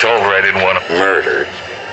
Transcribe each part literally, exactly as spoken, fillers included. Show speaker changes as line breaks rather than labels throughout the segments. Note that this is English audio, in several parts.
told her I didn't want to murder.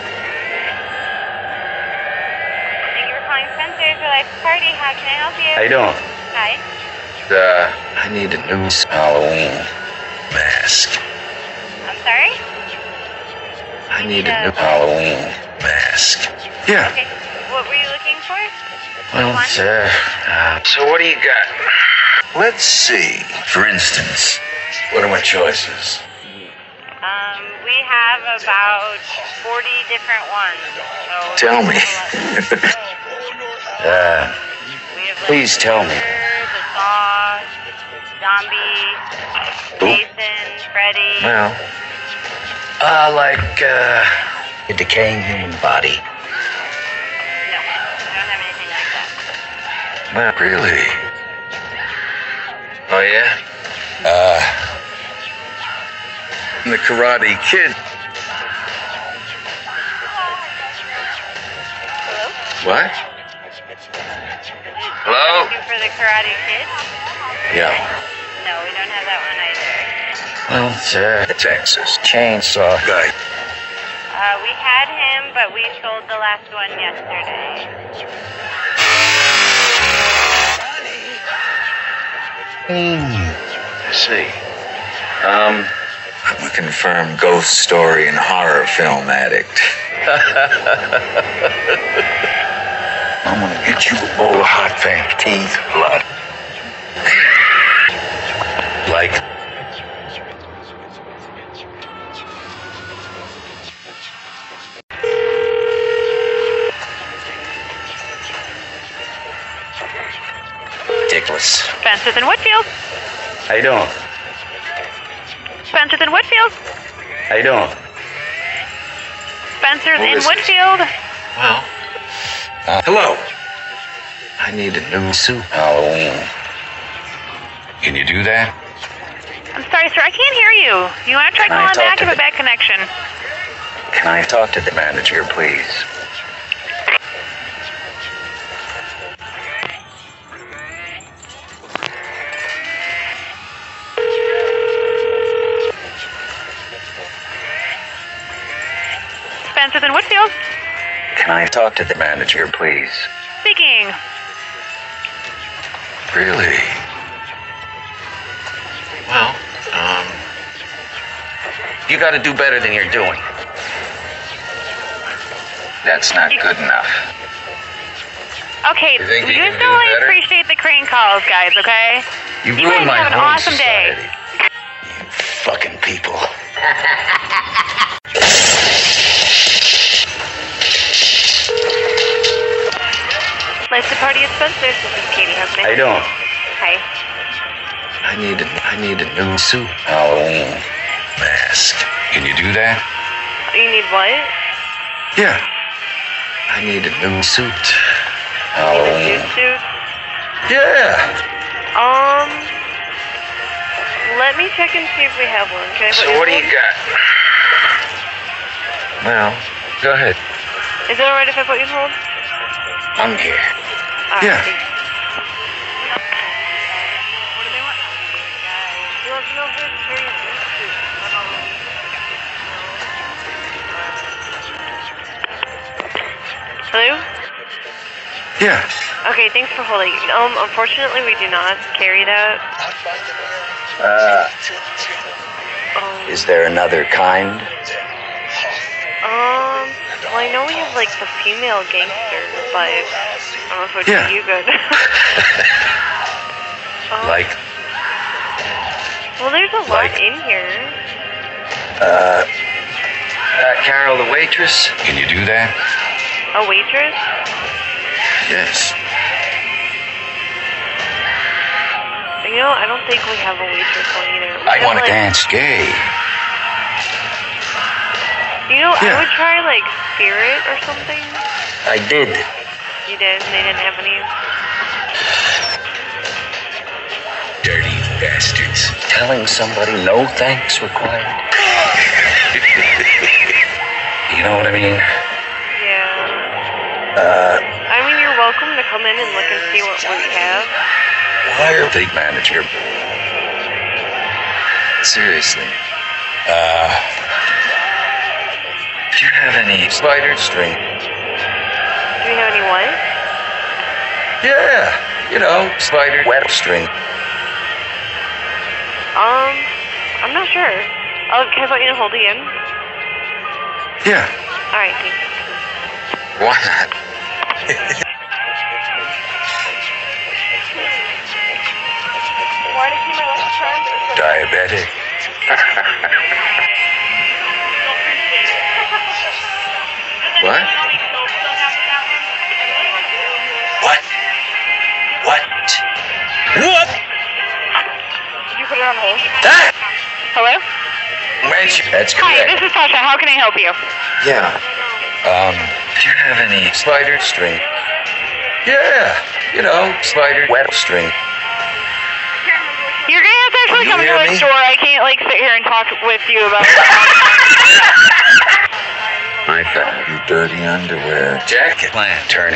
Thank you for calling Spencer's for Life Party. How can I help you?
How you doing?
Hi.
Uh, I need a new Halloween mask.
I'm sorry?
I need a new Halloween mask. Yeah.
Okay. What were you looking for?
Well, sir. Uh, so what do you got? Let's see. For instance, what are my choices?
Um, we have about forty different ones. So
Tell me. uh,
we have
please tell me.
The Saw, Zombie, Jason, Freddy.
Well, uh, like, uh, a decaying human body.
No, we don't have anything like that.
Not really. Oh, yeah? Uh, the Karate Kid.
Hello?
What? Hello?
Looking for the Karate Kid?
Yeah.
No, we don't have that one either.
Well, sir, the Texas Chainsaw guy.
Uh, we had him, but we sold the last one yesterday.
Hmm. I see. Um, I'm a confirmed ghost story and horror film addict. I'm gonna get you a bowl of hot fam teeth, blood. Like. Ridiculous.
Spencer's in Woodfield.
How you doing?
Spencer's in Woodfield.
How you doing?
Spencer's
Who
in
is this?
Woodfield.
Well. Uh, hello. I need a new suit. Halloween. Can you do that?
I'm sorry, sir. I can't hear you. You want to try
Can I
calling
talk
back?
to
I have a
the-
bad connection.
Can I talk to the manager, please?
Spencer's in Woodfield.
Can I talk to the manager, please?
Speaking.
Really? Well, um... you gotta do better than you're doing. That's not good enough.
Okay,
You think
we
you can
just
do
don't really
better?
appreciate the crane calls, guys, okay?
You
You
ruined
guys
my
have an
home
awesome day.
society. You fucking people.
Life to Party at Spencer's. This is Katie. How can I
How you
help
doing?
Hi.
I need a, I need a new suit. Halloween mask. Can you do that?
You need what?
Yeah. I need a new suit.
You
Halloween.
need a suit?
Yeah.
Um, let me check and see if we have one. Can I put
So
you
what do
on
you
hold?
got? Well, go ahead.
Is it alright if I put you on hold?
I'm here.
All right,
Yeah.
thanks. What do they want? He wants to know if there's very suit. Hello?
Yeah.
Okay, thanks for holding. Um, unfortunately, we do not carry that.
Uh,
Um,
is there another kind?
um, well, I know we have, like, the female gangster, but I don't know if it would
Yeah.
do you good. um,
Like,
well, there's a lot
like-
in here.
uh, uh, Carol the waitress? Can you do that?
A waitress?
Yes.
You know, I don't think we have a waitress one either. We
I
have,
want to
like,
dance gay.
You know,
Yeah.
I would try, like, Spirit or something.
I did.
You did, and they didn't have any.
Dirty bastards. Telling somebody no thanks required. You know what I mean?
Yeah.
Uh,
I mean, you're welcome to come in and look and see what, what we have.
hire the manager. Seriously. Uh, have any spider string?
Do you have any what?
Yeah, you know, spider web string.
Um, I'm not sure. Oh, can I put you in hold again?
Yeah.
All right, thanks.
Why not?
Why did you my last turn?
Diabetic. What? What? What? What?
Did you put it on hold?
That?
Hello?
That's
Hi,
correct.
this is Tasha. How can I help you?
Yeah. Um, do you have any spider string? Yeah, you know, spider web string.
You're gonna have to actually
You
come to
hear
the
me?
store. I can't like sit here and talk with you about.
I found you dirty underwear. Jacket. Lantern.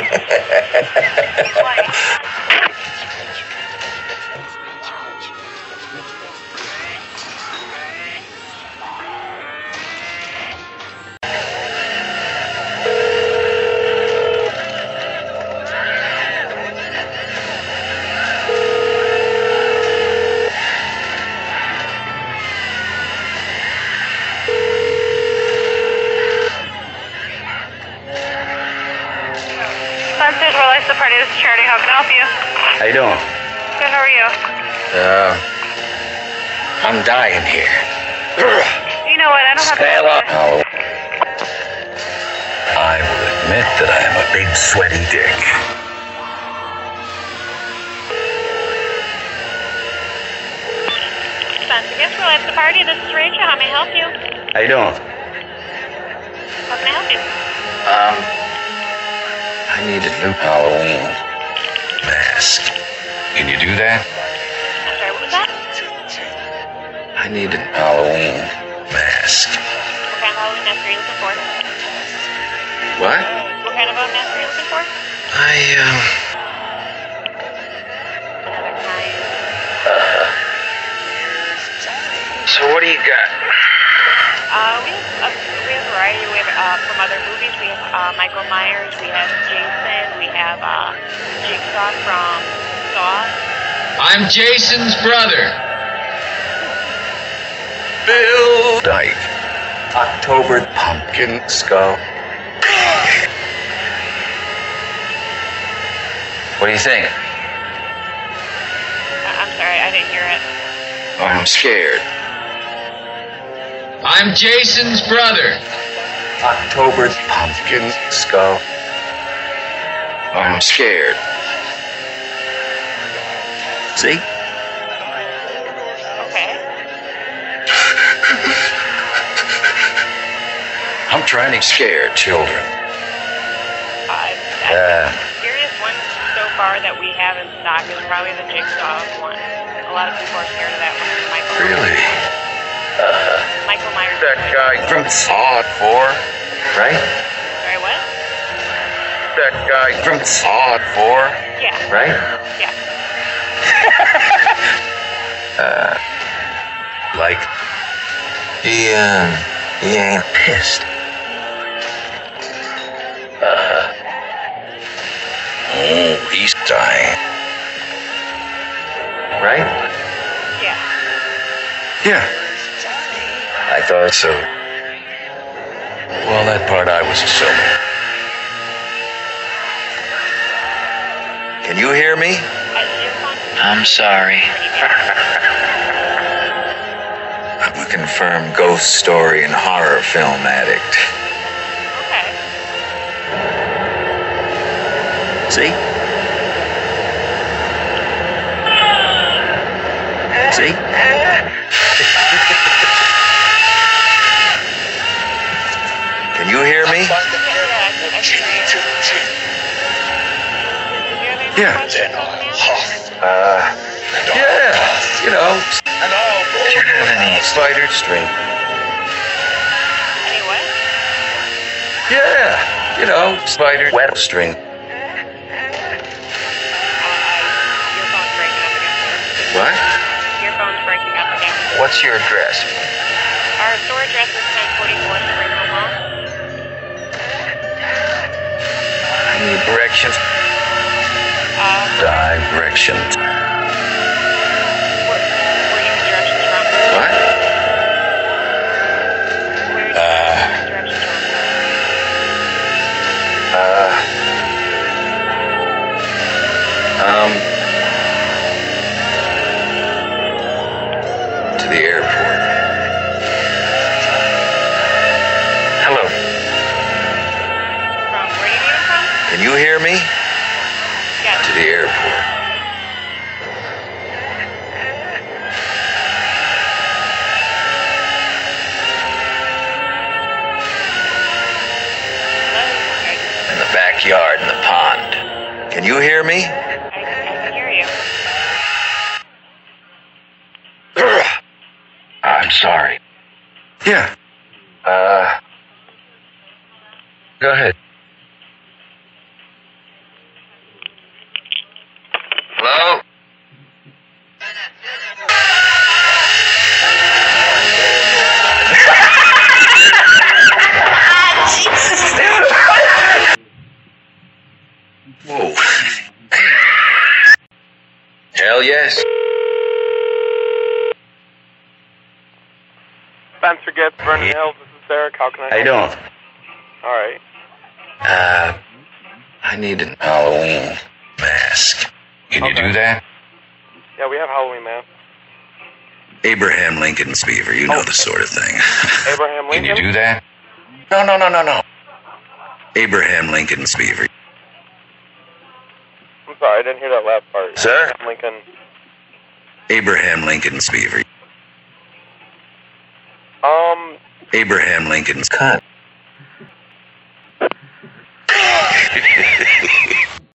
Sunset Relax the party. This is Charity. How can I help you?
How you doing?
Good. How are you?
Uh, I'm dying here.
You know what? I don't have to.
Stella. Oh. I will admit that I am a big sweaty dick.
Sunset Guest Relax the party. This is Rachel. How may I help you?
How you doing?
How can I help you?
Um, I need a new Halloween mask. Can you do that?
I'm sorry. What was that?
I need a Halloween mask.
What kind of Halloween mask are you looking for?
What?
What kind of a mask are you looking for?
I, um...
Another kind.
Uh, so what do you got?
Uh, we have a, we have a variety. We have uh, from other movies. We have uh, Michael Myers. We have Jason. We have uh, Jigsaw from Saw.
I'm Jason's brother.
Bill Dyke. October Pumpkin Skull. What do you think?
Uh, I'm sorry, I didn't hear it.
Oh, I'm scared.
I'm Jason's brother.
October Pumpkin Skull. Oh, I'm scared. See?
Okay.
I'm trying to scare children.
Uh,
Uh,
the scariest one so far that we have in stock is probably the Jigsaw one. A lot of people are scared of that one. Michael
really? Uh,
Michael Myers.
that guy from Saw four, right?
Sorry, what?
That guy from Saw four,
Yeah.
right?
Yeah.
uh, like, he, uh, he ain't pissed. Uh, oh, he's dying. Right?
Yeah.
Yeah. I thought so. Well, that part I was assuming. Can you hear me?
Uh, earphones?
I'm sorry. I'm a confirmed ghost story and horror film addict.
Okay.
See? See? Can you hear me?
Yeah, I, I can hear you. Did you have any more
Yeah.
questions on the man?
Uh, yeah, you know. Do you have any spider string?
Any what?
Yeah, you know, spider web string.
Uh, I, your phone's breaking up again.
What?
Your phone's breaking up again.
What's your address?
Our store address is ten forty-four Spring Hill Mall.
Directions.
Uh,
Directions.
where, where are you in directions from?
What?
Where are you
Uh.
in directions from?
Uh. Um. To the airport. Hello.
From where are you leaving from?
Can you hear me?
Yes.
To the airport.
Hello?
In the backyard, in the pond. Can you hear me?
I, I can hear you.
I'm sorry. Yeah. Uh. Go ahead. Hello? Whoa. Hell yes.
Spencer Gibbs, Vernon Hills. This is Derek. How can I
How you
help
doing?
you? All right.
Uh, I need an Halloween mask. Can you
Okay.
do that?
Yeah, we have Halloween masks.
Abraham Lincoln's beaver, you know the sort of thing.
Abraham
Can
Lincoln?
you do that? No, no, no, no, no. Abraham Lincoln's beaver.
I'm sorry, I didn't hear that last part.
Sir?
Abraham Lincoln.
Abraham Lincoln's beaver.
Um,
Abraham Lincoln's cut.